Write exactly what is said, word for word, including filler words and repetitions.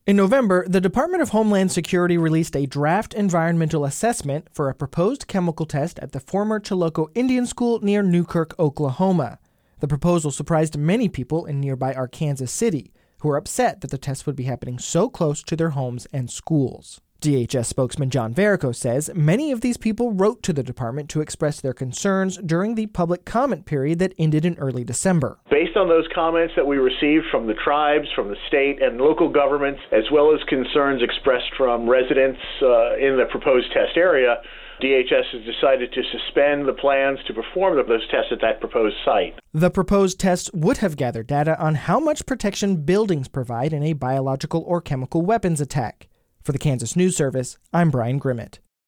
In November, the Department of Homeland Security released a draft environmental assessment for a proposed chemical test at the former Chilocco Indian School near Newkirk, Oklahoma. The proposal surprised many people in nearby Arkansas City, who were upset that the test would be happening so close to their homes and schools. D H S spokesman John Varico says many of these people wrote to the department to express their concerns during the public comment period that ended in early December. Based on those comments that we received from the tribes, from the state and local governments, as well as concerns expressed from residents uh, in the proposed test area, D H S has decided to suspend the plans to perform those tests at that proposed site. The proposed tests would have gathered data on how much protection buildings provide in a biological or chemical weapons attack. For the Kansas News Service, I'm Brian Grimmett.